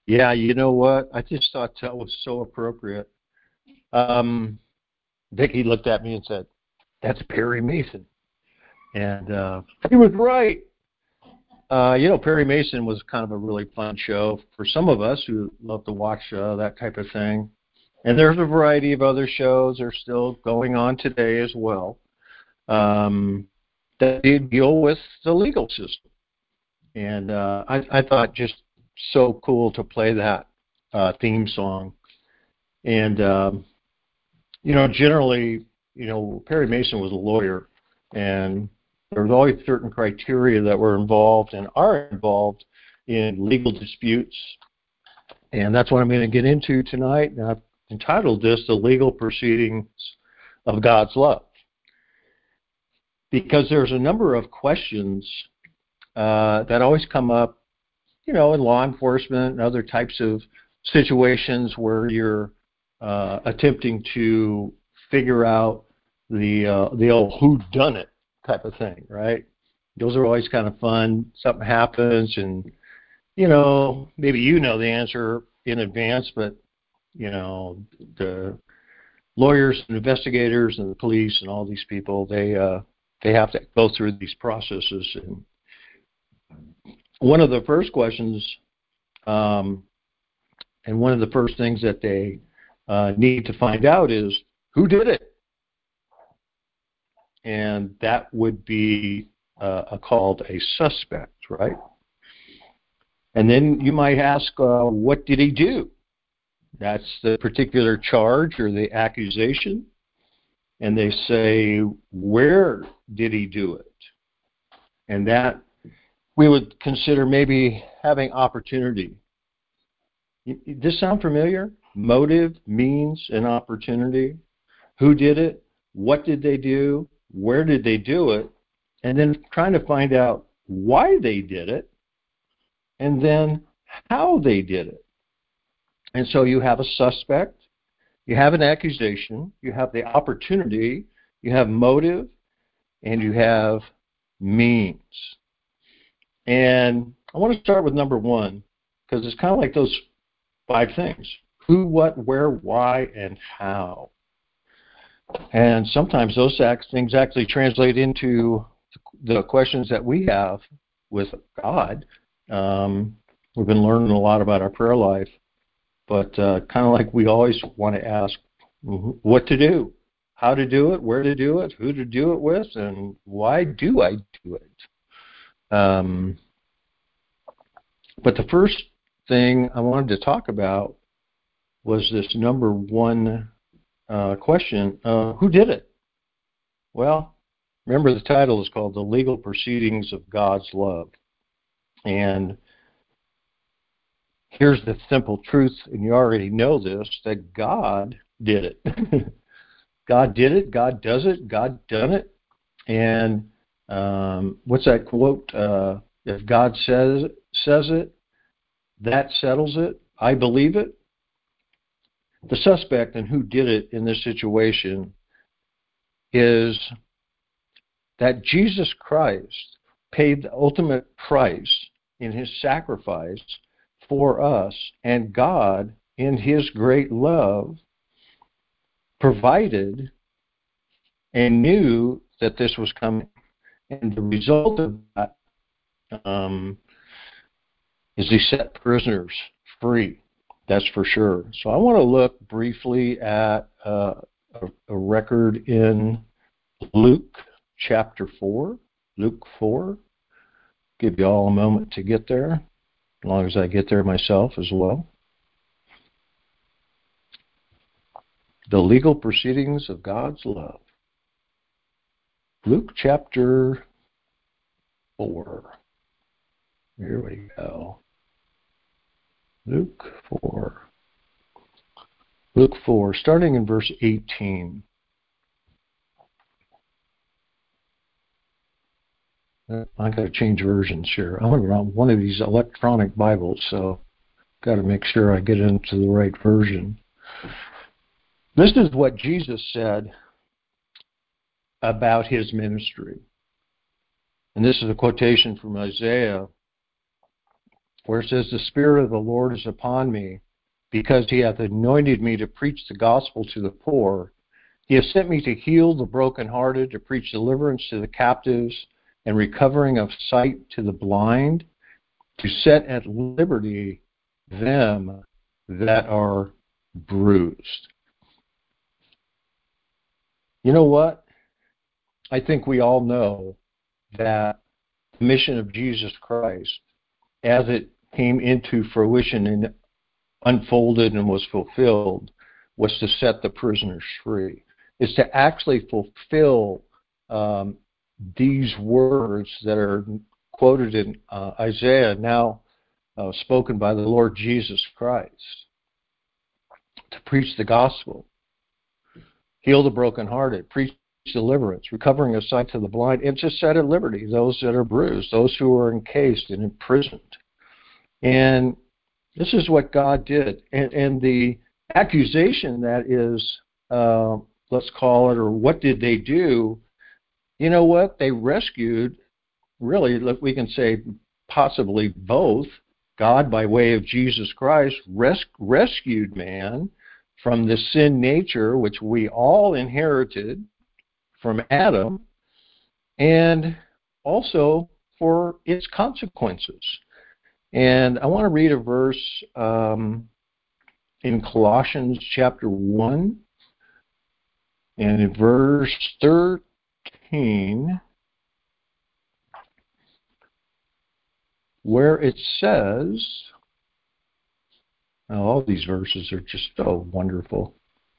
Yeah, you know what? I just thought that was so appropriate. Um, Vicki looked at me and said, "That's Perry Mason," and he was right. Perry Mason was kind of a really fun show for some of us who love to watch that type of thing. And there's a variety of other shows that are still going on today as well um, that deal with the legal system. And I thought just so cool to play that theme song. And generally, Perry Mason was a lawyer, and there was always certain criteria that were involved and are involved in legal disputes. And that's what I'm going to get into tonight. And I've entitled this "The Legal Proceedings of God's Love," because there's a number of questions that always come up, in law enforcement and other types of situations where you're attempting to figure out the old who done it type of thing, right? Those are always kind of fun. Something happens, and maybe the answer in advance, but the lawyers and investigators and the police and all these people, they have to go through these processes. And one of the first questions, and one of the first things that they need to find out is who did it, and that would be called a suspect, right? And then you might ask, what did he do? That's the particular charge or the accusation. And they say, where did he do it? And that we would consider maybe having opportunity. Does this sound familiar? Motive, means, and opportunity. Who did it? What did they do? Where did they do it? And then trying to find out why they did it, and then how they did it. And so you have a suspect, you have an accusation, you have the opportunity, you have motive, and you have means. And I want to start with number one, because it's kind of like those 5 things: who, what, where, why, and how. And sometimes those things actually translate into the questions that we have with God. We've been learning a lot about our prayer life, but kind of like we always want to ask what to do, how to do it, where to do it, who to do it with, and why do I do it? But the first thing I wanted to talk about was this number one question, who did it? Well, remember the title is called The Legal Proceedings of God's Love. And here's the simple truth, and you already know this, that God did it. God did it, God does it, God done it. And what's that quote? If God says it, that settles it. I believe it. The suspect and who did it in this situation is that Jesus Christ paid the ultimate price in his sacrifice for us, and God, in his great love, provided and knew that this was coming. And the result of that is he set prisoners free. That's for sure. So I want to look briefly at a record in Luke chapter 4. Luke 4. Give you all a moment to get there, as long as I get there myself as well. The legal proceedings of God's love. Luke chapter 4. Here we go. Luke 4. Luke 4, starting in verse 18. I got to change versions here. I'm on one of these electronic Bibles, so got to make sure I get into the right version. This is what Jesus said about his ministry. And this is a quotation from Isaiah where it says, the Spirit of the Lord is upon me, because he hath anointed me to preach the gospel to the poor. He has sent me to heal the brokenhearted, to preach deliverance to the captives, and recovering of sight to the blind, to set at liberty them that are bruised. You know what? I think we all know that the mission of Jesus Christ, as it came into fruition and unfolded and was fulfilled, was to set the prisoners free. Is to actually fulfill these words that are quoted in Isaiah, now spoken by the Lord Jesus Christ, to preach the gospel, heal the brokenhearted, preach deliverance, recovering of sight to the blind, and to set at liberty those that are bruised, those who are encased and imprisoned. And this is what God did. And the accusation that is, let's call it, or what did they do? You know what? They rescued, really, we can say possibly both. God, by way of Jesus Christ, rescued man from the sin nature which we all inherited from Adam, and also for its consequences. And I want to read a verse in Colossians chapter 1, and in verse 13, where it says, all these verses are just so wonderful.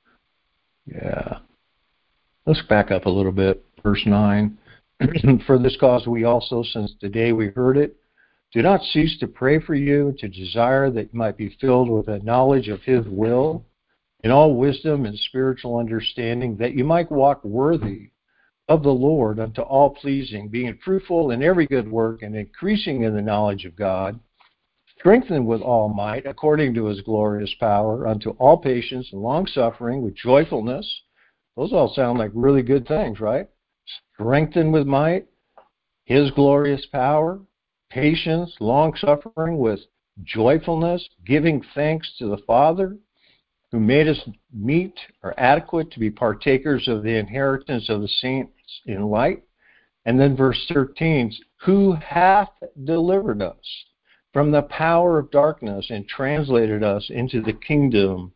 Yeah. Let's back up a little bit. Verse 9. For this cause we also, since the day we heard it, do not cease to pray for you, and to desire that you might be filled with a knowledge of his will, in all wisdom and spiritual understanding, that you might walk worthy of the Lord unto all pleasing, being fruitful in every good work, and increasing in the knowledge of God, strengthened with all might, according to his glorious power, unto all patience and long-suffering with joyfulness. Those all sound like really good things, right? Strengthened with might, his glorious power, patience, long-suffering with joyfulness, giving thanks to the Father, who made us meet or adequate to be partakers of the inheritance of the saints in light. And then verse 13, who hath delivered us from the power of darkness and translated us into the kingdom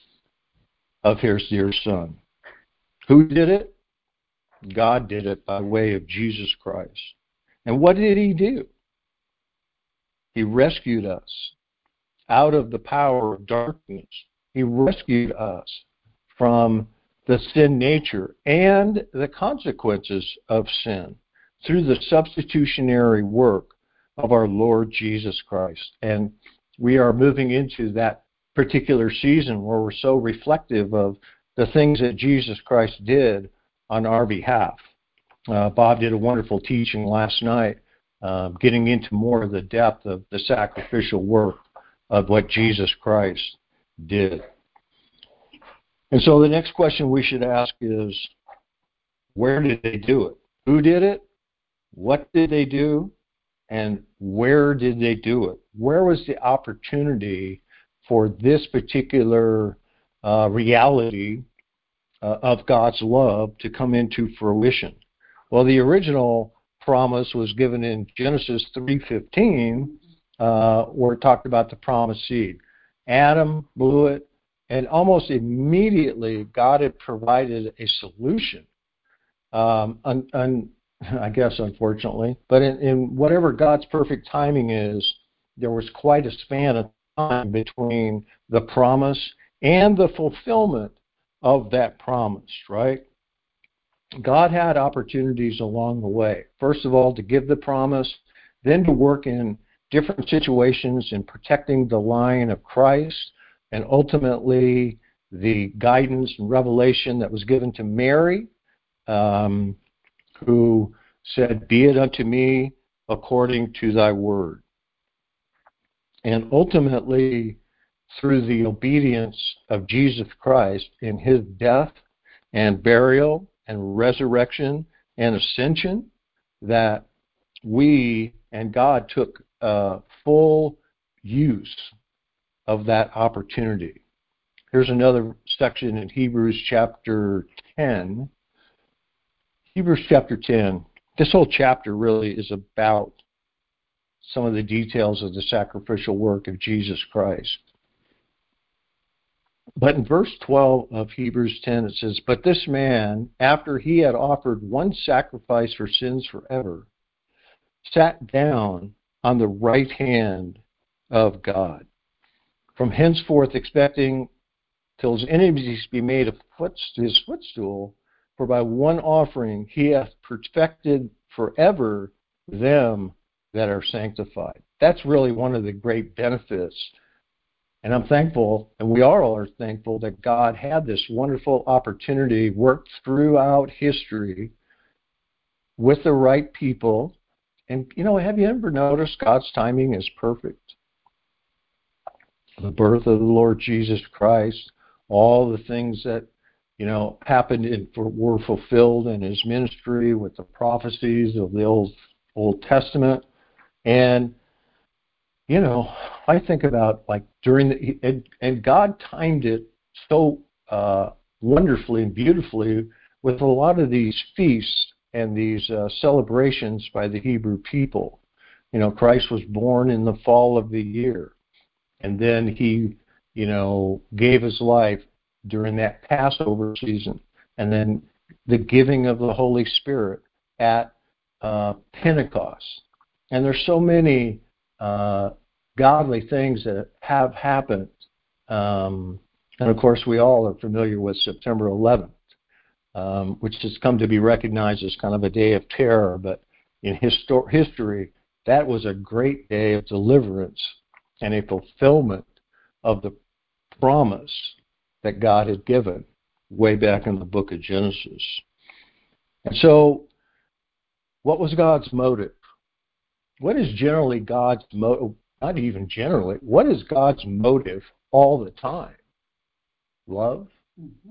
of his dear Son. Who did it? God did it by way of Jesus Christ. And what did he do? He rescued us out of the power of darkness. He rescued us from the sin nature and the consequences of sin through the substitutionary work of our Lord Jesus Christ. And we are moving into that particular season where we're so reflective of the things that Jesus Christ did on our behalf. Bob did a wonderful teaching last night, getting into more of the depth of the sacrificial work of what Jesus Christ did. And so the next question we should ask is, where did they do it? Who did it? What did they do? And where did they do it? Where was the opportunity for this particular reality of God's love to come into fruition? Well, the original promise was given in Genesis 3:15, where it talked about the promised seed. Adam blew it, and almost immediately God had provided a solution. I guess, unfortunately, but in whatever God's perfect timing is, there was quite a span of time between the promise and the fulfillment of that promise, right? God had opportunities along the way. First of all, to give the promise, then to work in different situations in protecting the line of Christ, and ultimately the guidance and revelation that was given to Mary, who said, "Be it unto me according to thy word." And ultimately, through the obedience of Jesus Christ in his death and burial and resurrection and ascension, that we and God took full use of that opportunity. Here's another section in Hebrews chapter 10. Hebrews chapter 10. This whole chapter really is about some of the details of the sacrificial work of Jesus Christ. But in verse 12 of Hebrews 10, it says, "But this man, after he had offered one sacrifice for sins forever, sat down on the right hand of God, from henceforth expecting till his enemies be made his footstool, for by one offering he hath perfected forever them that are sanctified." That's really one of the great benefits. And I'm thankful, and we all are thankful, that God had this wonderful opportunity worked throughout history with the right people. And, have you ever noticed God's timing is perfect? The birth of the Lord Jesus Christ, all the things that, happened and were fulfilled in his ministry with the prophecies of the Old Testament. And, I think about and God timed it so wonderfully and beautifully with a lot of these feasts and these celebrations by the Hebrew people. Christ was born in the fall of the year, and then he, gave his life during that Passover season, and then the giving of the Holy Spirit at Pentecost. And there's so many godly things that have happened. And of course, we all are familiar with September 11th, which has come to be recognized as kind of a day of terror. But in history, that was a great day of deliverance and a fulfillment of the promise that God had given way back in the book of Genesis. And so, what was God's motive? What is generally God's motive? Not even generally. What is God's motive all the time? Love? Mm-hmm.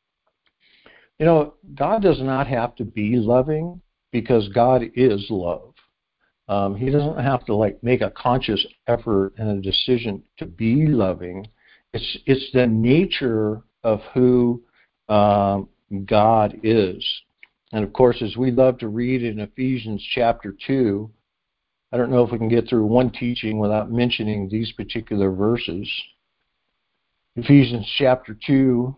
God does not have to be loving because God is love. He doesn't have to make a conscious effort and a decision to be loving. It's the nature of who God is. And of course, as we love to read in Ephesians chapter 2, I don't know if we can get through one teaching without mentioning these particular verses. Ephesians chapter 2,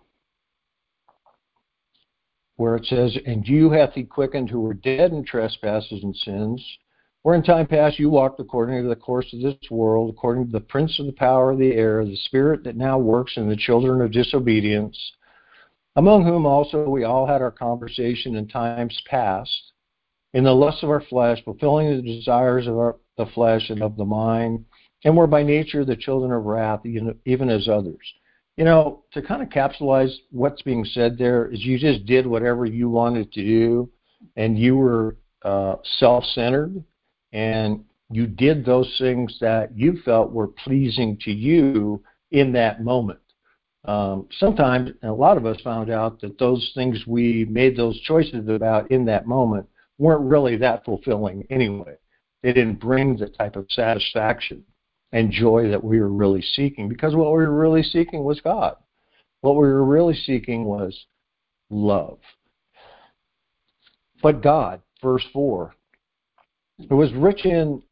where it says, "And you hath he quickened who were dead in trespasses and sins, where in time past you walked according to the course of this world, according to the prince of the power of the air, the spirit that now works in the children of disobedience, among whom also we all had our conversation in times past, in the lusts of our flesh, fulfilling the desires of the flesh and of the mind, and were by nature the children of wrath, even as others." To kind of capsulize what's being said there is you just did whatever you wanted to do, and you were self-centered, and you did those things that you felt were pleasing to you in that moment. Sometimes, and a lot of us found out that those things we made those choices about in that moment weren't really that fulfilling anyway. They didn't bring the type of satisfaction and joy that we were really seeking, because what we were really seeking was God. What we were really seeking was love. But God, verse 4, God was rich in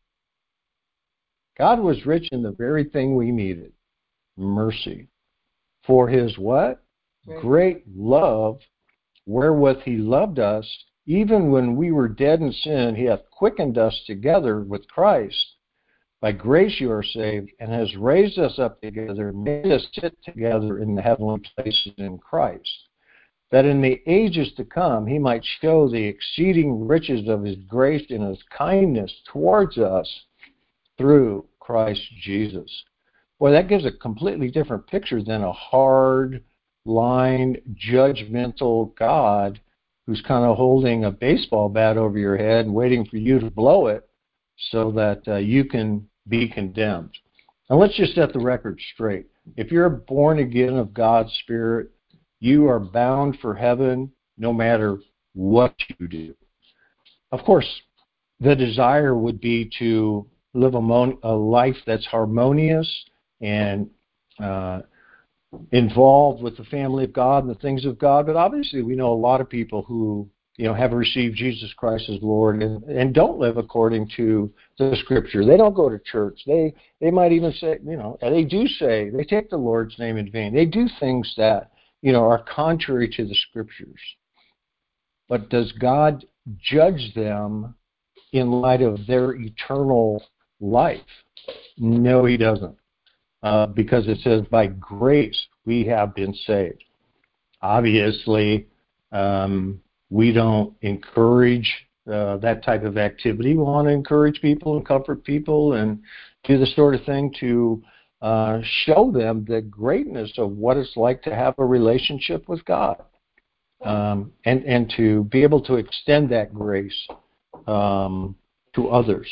the very thing we needed, mercy. For his what? Great love, wherewith he loved us, even when we were dead in sin, he hath quickened us together with Christ. By grace you are saved, and has raised us up together, made us sit together in the heavenly places in Christ, that in the ages to come he might show the exceeding riches of his grace and his kindness towards us through Christ Jesus. Boy, that gives a completely different picture than a hard-lined, judgmental God who's kind of holding a baseball bat over your head and waiting for you to blow it so that you can be condemned. Now let's just set the record straight. If you're born again of God's Spirit, you are bound for heaven no matter what you do. Of course, the desire would be to live a life that's harmonious and involved with the family of God and the things of God. But obviously, we know a lot of people who have received Jesus Christ as Lord and don't live according to the Scripture. They don't go to church. They might even say, they do say they take the Lord's name in vain. They do things that are contrary to the Scriptures. But does God judge them in light of their eternal life? No, He doesn't. Because it says, by grace we have been saved. Obviously, we don't encourage that type of activity. We want to encourage people and comfort people and do the sort of thing to show them the greatness of what it's like to have a relationship with God, and to be able to extend that grace to others.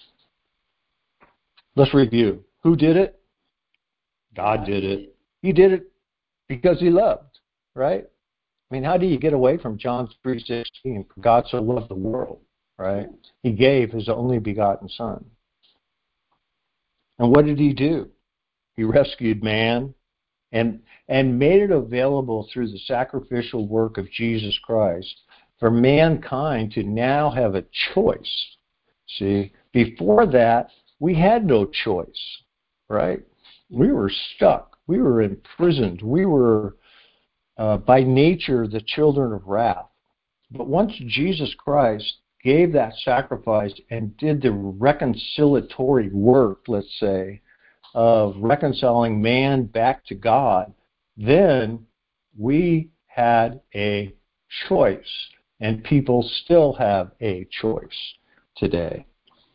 Let's review. Who did it? God did it. He did it because He loved, right? I mean, how do you get away from John 3:16? For God so loved the world, right? He gave His only begotten Son. And what did He do? He rescued man and made it available through the sacrificial work of Jesus Christ for mankind to now have a choice. See, before that, we had no choice, right? We were stuck. We were imprisoned. We were by nature the children of wrath. But once Jesus Christ gave that sacrifice and did the reconciliatory work, let's say, of reconciling man back to God, then we had a choice, and people still have a choice today.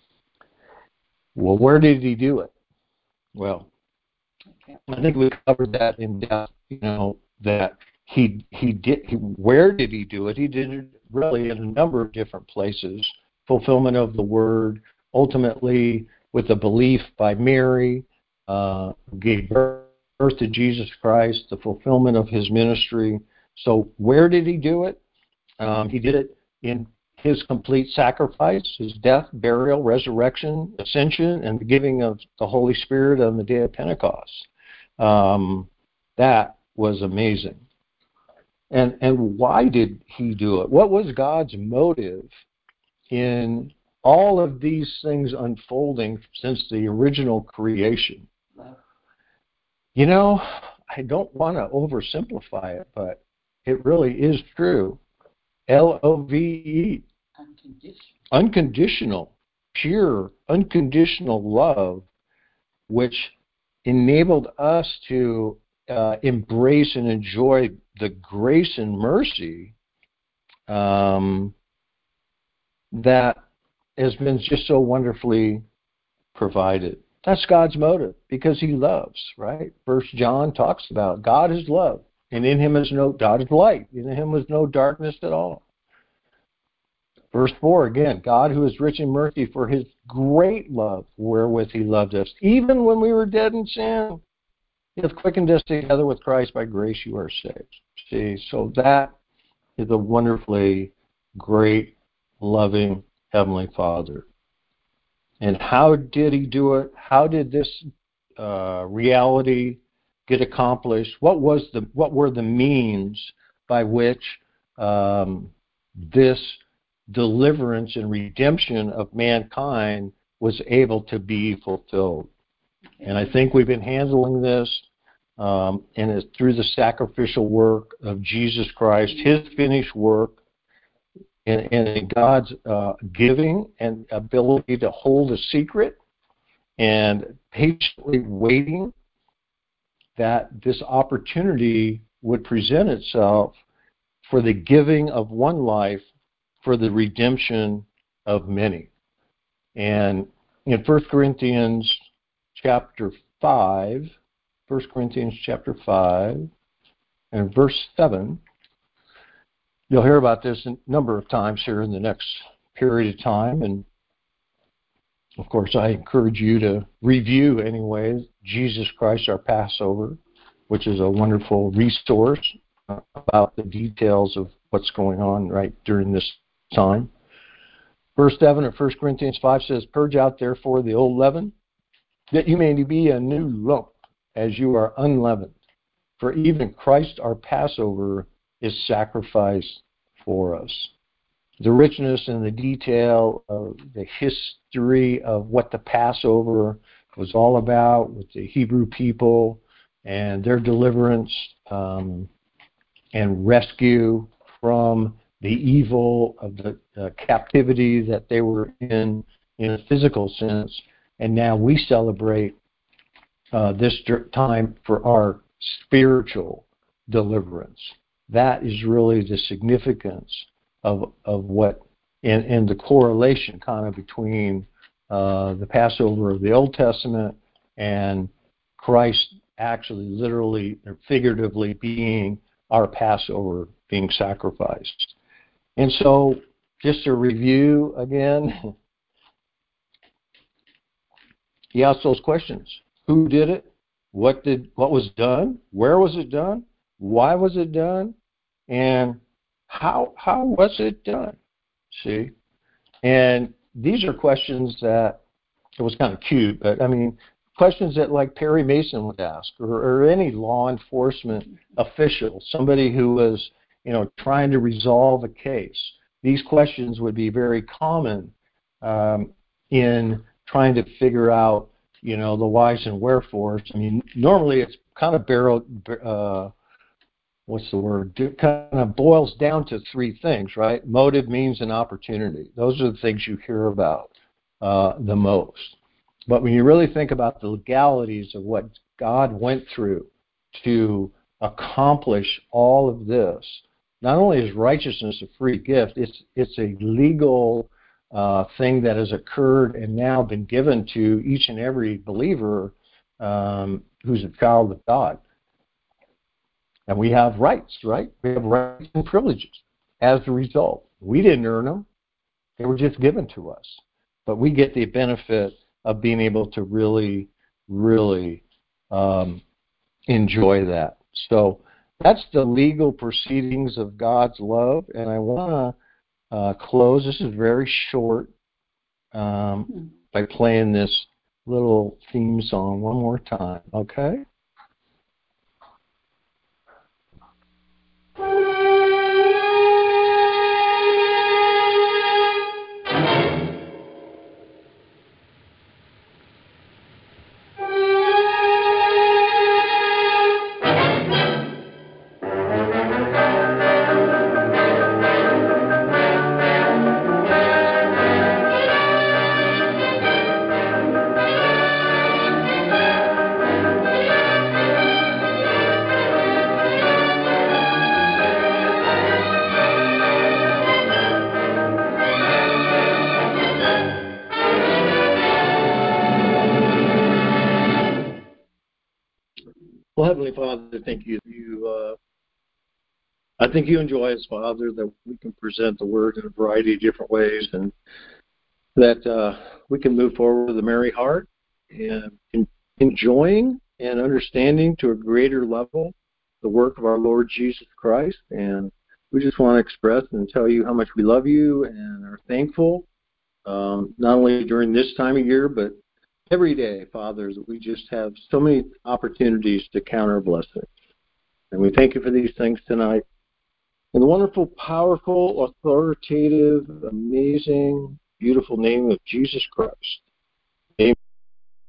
Well, where did He do it? Well, I think we covered that in depth, that where did He do it? He did it really in a number of different places. Fulfillment of the Word, ultimately with the belief by Mary, gave birth to Jesus Christ, the fulfillment of His ministry. So where did He do it? He did it in His complete sacrifice, His death, burial, resurrection, ascension, and the giving of the Holy Spirit on the day of Pentecost. That was amazing. And why did He do it? What was God's motive in all of these things unfolding since the original creation? I don't want to oversimplify it, but it really is true. LOVE. Unconditional, pure, unconditional love, which enabled us to embrace and enjoy the grace and mercy that has been just so wonderfully provided. That's God's motive, because He loves, right? 1 John talks about God is love, and in Him is God is light, in Him was no darkness at all. Verse 4, again, God who is rich in mercy, for His great love wherewith He loved us, even when we were dead in sin, He hath quickened us together with Christ. By grace you are saved. See, so that is a wonderfully great, loving Heavenly Father. And how did He do it? How did this reality get accomplished? What were the means by which this deliverance and redemption of mankind was able to be fulfilled? And I think we've been handling this, and it's through the sacrificial work of Jesus Christ, His finished work, and God's giving and ability to hold a secret and patiently waiting that this opportunity would present itself for the giving of one life for the redemption of many. And in 1 Corinthians chapter 5, and verse 7, you'll hear about this a number of times here in the next period of time. And, of course, I encourage you to review, anyways, Jesus Christ, our Passover, which is a wonderful resource about the details of what's going on right during this time. Verse 7 of 1 Corinthians 5 says, "Purge out therefore the old leaven, that you may be a new lump, as you are unleavened. For even Christ our Passover is sacrificed for us." The richness and the detail of the history of what the Passover was all about with the Hebrew people and their deliverance and rescue from the evil of the captivity that they were in a physical sense. And now we celebrate this time for our spiritual deliverance. That is really the significance of what, and the correlation kind of between the Passover of the Old Testament and Christ actually literally or figuratively being our Passover, being sacrificed. And so, just to review again, he asked those questions. Who did it? What was done? Where was it done? Why was it done? And how was it done? See? And these are questions that, it was kind of cute, but I mean, questions that like Perry Mason would ask, or any law enforcement official, somebody who was, trying to resolve a case. These questions would be very common in trying to figure out, the whys and wherefores. I mean, normally it's kind of It kind of boils down to three things, right? Motive, means, and opportunity. Those are the things you hear about the most. But when you really think about the legalities of what God went through to accomplish all of this, not only is righteousness a free gift, it's a legal thing that has occurred and now been given to each and every believer who's a child of God. And we have rights, right? We have rights and privileges as a result. We didn't earn them. They were just given to us. But we get the benefit of being able to really, really enjoy that. So that's the legal proceedings of God's love. And I want to close. This is very short by playing this little theme song one more time, okay? Well, Heavenly Father, thank you. I think you enjoy us, Father, that we can present the Word in a variety of different ways, and that we can move forward with a merry heart and enjoying and understanding to a greater level the work of our Lord Jesus Christ. And we just want to express and tell you how much we love you and are thankful, not only during this time of year, but every day, Father, that we just have so many opportunities to count our blessings. And we thank you for these things tonight. In the wonderful, powerful, authoritative, amazing, beautiful name of Jesus Christ.